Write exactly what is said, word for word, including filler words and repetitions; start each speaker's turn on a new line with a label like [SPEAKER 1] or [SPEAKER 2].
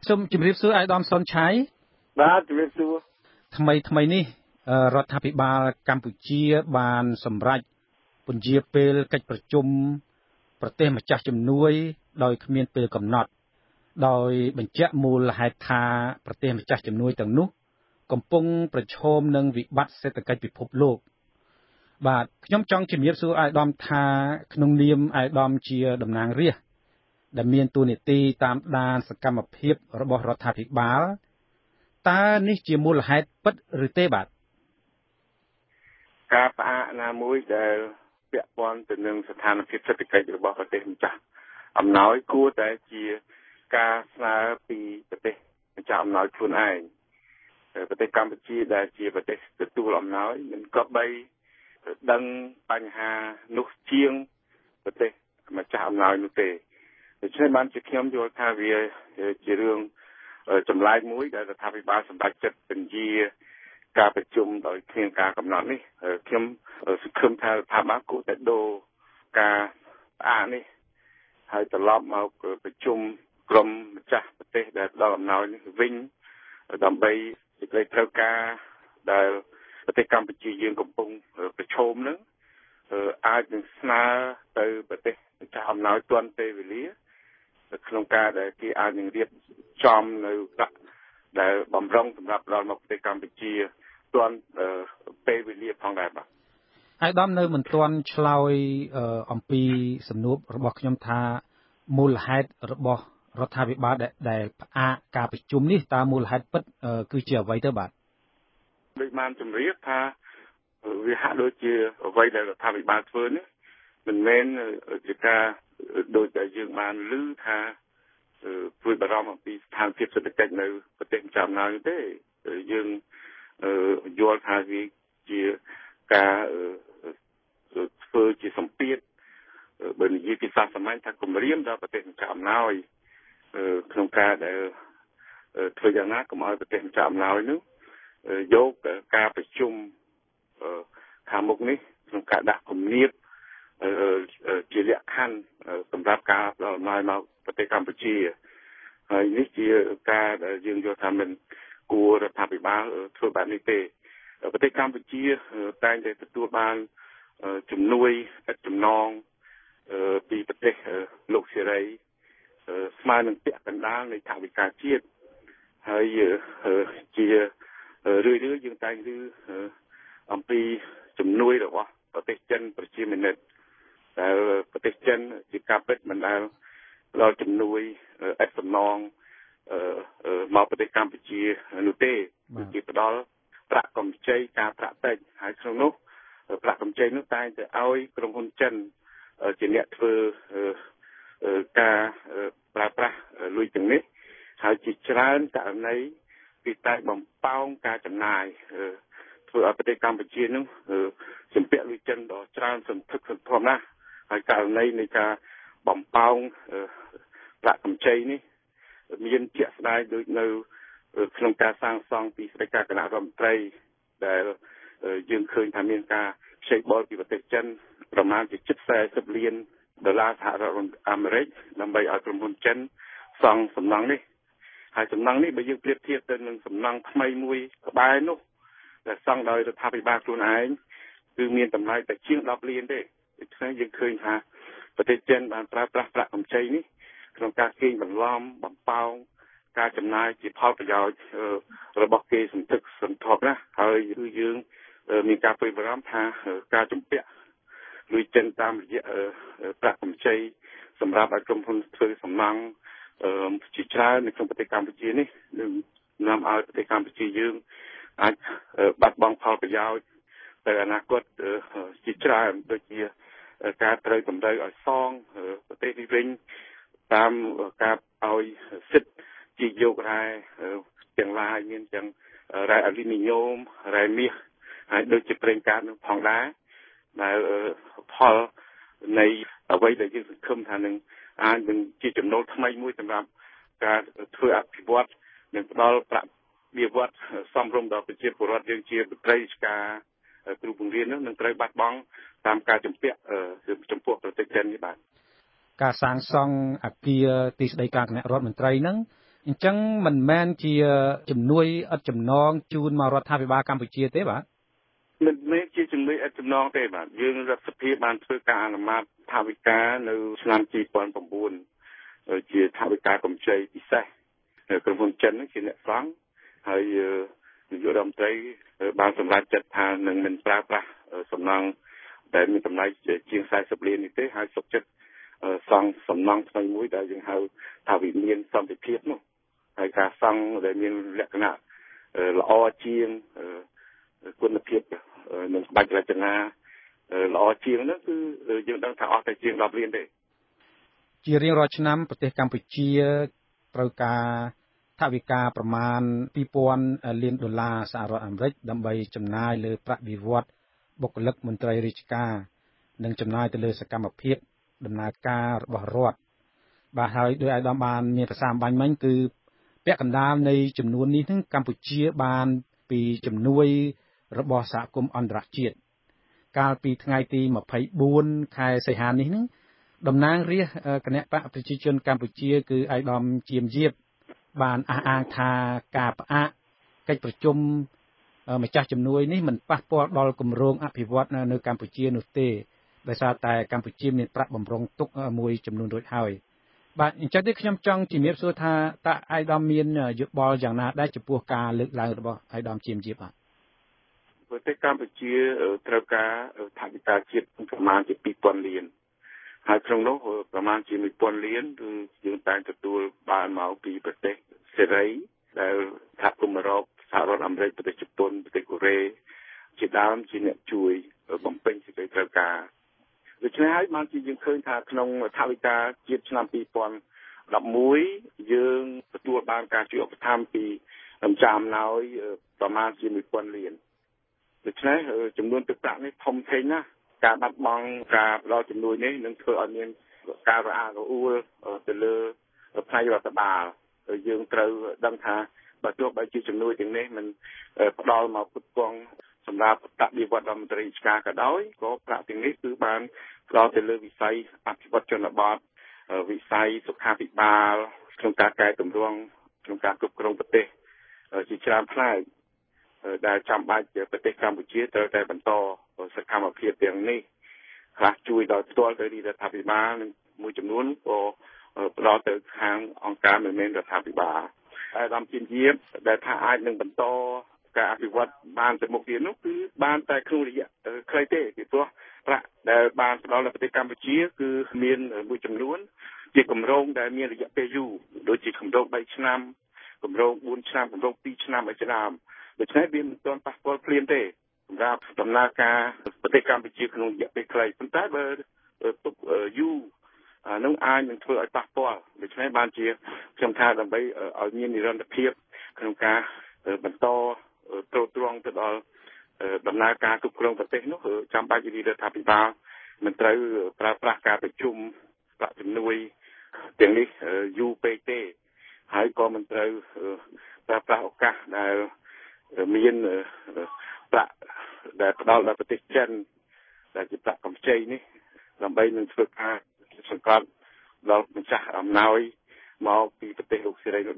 [SPEAKER 1] សូមជម្រាបសួរអាយដាមសុនឆៃ
[SPEAKER 2] បាទជម្រាបសួរ
[SPEAKER 1] ថ្មីថ្មីនេះរដ្ឋាភិបាលកម្ពុជាបានសម្រេចពន្យាពេលកិច្ចប្រជុំប្រទេសម្ចាស់ជំនួយដោយគ្មានពេលកំណត់ដោយបញ្ជាក់មូលហេតុថាប្រទេសម្ចាស់ជំនួយទាំងនោះកំពុងប្រឈមនឹងវិបត្តិសេដ្ឋកិច្ចពិភពលោកបាទខ្ញុំចង់ជំរាបសួរអាយដាមថាក្នុងនាមអាយដាមជាតំណាងរាស្ត្រដែលមានតួនាទីតាមដានសកម្មភាពរបស់រដ្ឋាភិបាលតើនេះជាមូលហេតុពិតឬទេបាទ
[SPEAKER 2] ការផ្អាកណាមួយដែលពាក់ព័ន្ធទៅនឹងស្ថានភាពសេដ្ឋកិច្ចរបស់ប្រទេសម្ចាស់អំណោយគួរតែជាការស្នើពីប្រទេសម្ចាស់អំណោយខ្លួនឯងប្រទេសកម្ពុជាដែលជាប្រទេសទទួលអំណោយមិនក៏បីដឹងបញ្ហានោះជាងប្រទេសម្ចាស់អំណោយនោះទេដូច្នេះបានជាខ្ញុំយល់ថាវាជារឿងចម្លែកមួយដែលរដ្ឋាភិបាលសម្រេចចិត្តពន្យាការប្រជុំដោយគ្មានការកំណត់នេះខ្ញុំសង្ឃឹមថារដ្ឋាភិបាលគួរតែដូរការផ្អាកនេះហើយត្រឡប់មកប្រជុំក្រុមម្ចាស់ប្រទេសដែលផ្ដល់អំណោយនេះវិញដើម្បីសេចក្តីត្រូវការដែលប្រទេសកម្ពុជាយើងកំពុងប្រឈមនឹងអាចនឹងស្នើទៅប្រទេសម្ចាស់អំណោយទាន់ពេលវេលាក្នុងការដែលគេអាចនឹងរៀបចំនៅប្រាក់ដែលបំរុងសម្រាប់ដល់មកប្រទេសកម្ពុជាទាន់ពេលវេលាផងដែរបាទ
[SPEAKER 1] អាយដាមនៅមិនទាន់ឆ្លើយអំពីសំណួររបស់ខ្ញុំថាមូលហេតុរបស់រដ្ឋាភិបាលដែលផ្អាកការប្រជុំនេះតើមូលហេតុពិតគឺជាអ្វីទៅបាទ
[SPEAKER 2] ដូចបានជម្រាបថាវាហាក់ដូចជាអ្វីដែលរដ្ឋាភិបាលធ្វើនេះមិនមែនជាការដូចដែលយើងបានឮថាព្រួយបារម្ភអំពីស្ថានភាពសេដ្ឋកិច្ចនៅប្រទេសម្ចាស់អំណោយទេយើងយល់ថាវាជាការធ្វើជាសម្ពាធបើនិយាយភាសាសាមញ្ញថាគម្រាមដល់ប្រទេសម្ចាស់អំណោយក្នុងការដែលធ្វើយ៉ាងណាកុំឲ្យប្រទេសម្ចាស់អំណោយនោះយកការប្រជុំខាងមុខនេះក្នុងការដាក់គំនាបជាលក្ខខណ្ឌសម្រាប់ការផ្ដល់អំណោយមកប្រទេសកម្ពុជាហើយនេះជាការដែលយើងយល់ថាមិនគួររដ្ឋាភិបាលធ្វើបែបនេះទេប្រទេសកម្ពុជាតែងតែទទួលបានជំនួយចំណងពីប្រទេសលោកសេរីស្មើនឹងពាក់កណ្ដាលនៃថវិកាជាតិហើយជារឿយៗយើងតែងឮអំពីជំនួយរបស់ប្រទេសចិនប្រជាមានិតដែលប្រទេសចិនជាការពិតមិនដែលផ្ដល់ជំនួយឥតសំណងមកប្រទេសកម្ពុជានោះទេជាផ្ដល់ប្រាក់កម្ចីការប្រាក់តិចហើយក្នុងនោះប្រាក់កម្ចីនោះតែងតែឲ្យក្រុមហ៊ុនចិនជាអ្នកធ្វើការប្រើប្រាស់លុយទាំងនេះហើយជាច្រើនករណីគឺតែបំផោងការចំណាយធ្វើឲ្យប្រទេសកម្ពុជានោះជំពាក់លុយចិនដ៏ច្រើនសន្ធឹកសន្ធាប់ណាស់ហើយករណីនៃការបំផោងប្រាក់កម្ចីនេះមានជាក់ស្ដែងដូចនៅក្នុងការសាងសង់ពីស្តីការគណៈរដ្ឋមន្ត្រីដែលយើងឃើញថាមានការខ្ចីបុលពីប្រទេសចិនប្រមាណជាជិតสี่สิบលានដុល្លារសហរដ្ឋអាមេរិកដើម្បីឲ្យក្រុមហ៊ុនចិនសង់សំណង់នេះហើយសំណង់នេះបើយើងប្រៀបធៀបទៅនឹងសំណង់ថ្មីមួយក្បែរនោះដែលសង់ដោយរដ្ឋាភិបាលខ្លួនឯងគឺមានតម្លៃតែជាងដប់លានទេដូច្នេះយើងឃើញថាប្រទេសចិនបានប្រើប្រាស់ប្រាក់កម្ចីនេះក្នុងការកេងបន្លំបំផោងការចំណាយជាផលប្រយោជន៍របស់គេសន្ធឹកសន្ធាប់ណាស់ហើយគឺយើងមានការព្រួយបារម្ភថាការជំពាក់លុយចិនតាមរយៈប្រាក់កម្ចីសម្រាប់ឲ្យក្រុមហ៊ុនធ្វើសំណង់ជាច្រើននៅក្នុងប្រទេសកម្ពុជានេះនឹងនាំឲ្យប្រទេសកម្ពុជាយើងអាចបាត់បង់ផលប្រយោជន៍ទៅអនាគតជាច្រើនដូចជាការត្រូវតម្រូវឲ្យសងប្រទេសនេះវិញតាមការឲ្យសិទ្ធិជាយករ៉ែទាំងឡាយមានទាំងរ៉ែអាលូមីញ៉ូមរ៉ែមាសហើយដូចជាប្រេងកាតនឹងផងដែរដែលផលនៃអ្វីដែលយើងសង្ឃឹមថានឹងអាចនឹងជាចំណូលថ្មីមួយសម្រាប់ការធ្វើអភិវឌ្ឍនិងផ្ដល់ប្រាក់បៀវត្សសមរម្យដល់ប្រជាពលរដ្ឋយើងជាមន្ត្រីរាជការគ្រូបង្រៀននឹងត្រូវបាត់បង់តាមការជំពាក់ចំពោះប្រទេសចិននេះបាទ
[SPEAKER 1] ការសាងសង់អគារទីស្តីការគណៈរដ្ឋមន្ត្រីហ្នឹងអញ្ចឹងមិនមែនជាជំនួយឥតចំណងជូនមករដ្ឋាភិបាលកម្ពុជាទេបាទ
[SPEAKER 2] មិនមែនជាជំនួយឥតចំណងទេបាទយើងរដ្ឋសភាបានធ្វើការអនុម័តថវិកានៅឆ្នាំពីរពាន់៩ជាថវិកាកម្ចីពិសេសក្រុមហ៊ុនចិនជាអ្នកសង់ហើយនាយករដ្ឋមន្ត្រីបានសម្រេចចិត្តថានឹងមិនប្រើប្រាស់សំណង់ដែលមានតម្លៃជាងสี่สิบលាននេះទេហើយសុខចិត្តសង់សំណង់ថ្មីមួយដែលយើងហៅថាវិមានសន្តិភាពនោះហើយការសង់ដែលមានលក្ខណៈល្អជាងគុណភាពនិងក្បាច់រចនាល្អជាងនោះគឺយើងដឹងថាអស់តែជាងដប់លានទេ
[SPEAKER 1] ជារៀងរាល់ឆ្នាំប្រទេសកម្ពុជាត្រូវការថវិកាប្រមាណពីរពាន់លានដុល្លារសហរដ្ឋអាមេរិកដើម្បីចំណាយលើប្រាក់បៀវត្សបុគ្គលិកមន្ត្រីរាជការនិងចំណាយទៅលើសកម្មភាពដំណើរការរបស់រដ្ឋបាទហើយដោយអាយដាមបានមានប្រសាសន៍បាញ់មិញគឺពាក់កណ្ដាលនៃចំនួននេះនឹងកម្ពុជាបានពីជំនួយរបស់សហគមន៍អន្តរជាតិកាលពីថ្ងៃទីยี่สิบสี่ខែសីហានេះនឹងតំណាងរាស្ត្រគណៈបកប្រជាជនកម្ពុជាគឺអាយដាមជាមយាបបានអះអាងថាការផ្អាកកិច្ចប្រជុំម្ចាស់ជំនួយនេះមិនប៉ះពាល់ដល់គម្រោងអភិវឌ្ឍនៅកម្ពុជានោះទេដោយសារតែកម្ពុជាមានប្រាក់បម្រុងទុកមួយចំនួនរួចហើយបាទអញ្ចឹងទេខ្ញុំចង់ជំរាបសួរថាតើអាយដាមមានយោបល់យ៉ាងណាដែរចំពោះការលើកឡើងរបស់អាយដាមជាមយាបបាទ
[SPEAKER 2] ប្រទេសកម្ពុជាត្រូវការថវិកាជាតិប្រមាណជាពីរពាន់លានហើយក្នុងនោះប្រមាណជាមួយពាន់លានគឺយើងតែងទទួលបានមកពីប្រទេសសេរីដែលសហគមន៍អឺរ៉ុបសហរដ្ឋអាមេរិកប្រទេសជប៉ុនប្រទេសកូរ៉េជាដើមជាអ្នកជួយបំពេញសេចក្តីត្រូវការដូច្នេះហើយបានជាយើងឃើញថាក្នុងថវិកាជាតិឆ្នាំពីរពាន់ដប់មួយយើងទទួលបានការជួយឧបត្ថម្ភពីម្ចាស់អំណោយប្រមាណជាមួយពាន់លានដូច្នេះចំនួនទឹកប្រាក់នេះធំធេងណាស់ការបាត់បង់ការផ្ដល់ជំនួយនេះនឹងធ្វើឲ្យមានការរអាក់រអួលទៅលើផ្នែករដ្ឋបាលយើងត្រូវដឹងថាបើទោះបីជាជំនួយទាំងនេះមិនផ្ដល់មកផ្គត់ផ្គង់សម្រាប់បដិវត្តរដ្ឋមន្ត្រីរាជការក៏ដោយក៏ប្រាក់ទាំងនេះគឺបានផ្ដល់ទៅលើវិស័យអភិវឌ្ឍជនបទវិស័យសុខាភិបាលក្នុងការកែតម្រង់ក្នុងការគ្រប់គ្រងប្រទេសជាច្រើនផ្នែកដែលចាំបាច់ប្រទេសកម្ពុជាត្រូវតែបន្តសកម្មភាពទាំងនេះខ្លះជួយដល់ផ្ទាល់ទៅរដ្ឋាភិបាលនិងមួយចំនួនក៏ផ្ដល់ទៅខាងអង្គការមិនមែនរដ្ឋាភិបាលហើយតាមជាជាដែលថាអាចនឹងបន្តការអភិវឌ្ឍបានទៅមុខទៀតនោះគឺបានតែក្នុងរយៈខ្លីទេពីព្រោះប្រាក់ដែលបានផ្ដល់ដល់ប្រទេសកម្ពុជាគឺមានមួយចំនួនជាគម្រោងដែលមានរយៈពេលយូរដូចជាគម្រោងបីឆ្នាំគម្រោងបួនឆ្នាំគម្រោងពីរឆ្នាំឲ្យឆ្នាំដូច្នេះវាមិនទាន់ប៉ះពាល់ភ្លាមទេសម្រាប់ដំណើរការប្រទេសកម្ពុជាក្នុងរយៈពេលខ្លីប៉ុន្តែបើទុកយូរនឹងអាចនឹងធ្វើឲ្យប៉ះពាល់ដូច្នេះបានជាខ្ញុំថាដើម្បីឲ្យមាននិរន្តរភាពក្នុងការបន្តទ្រទ្រង់ទៅដល់ដំណើរការគ្រប់គ្រងប្រទេសនោះចាំបាច់រដ្ឋាភិបាលមិនត្រូវប្រើប្រាស់ការប្រជុំប្រាក់ជំនួយទាំងនេះយូរពេកទេហើយក៏មិនត្រូវប្រើប្រាស់ឱកាសដែលមានប្រាក់ដែលផ្ដល់ដល់ប្រទេសចិនដែលជាប្រាក់កម្ចីនេះដើម្បីនឹងធ្វើការសង្កត់ដល់ម្ចាស់អំណោយមកពីប្រទេសលោកសេរី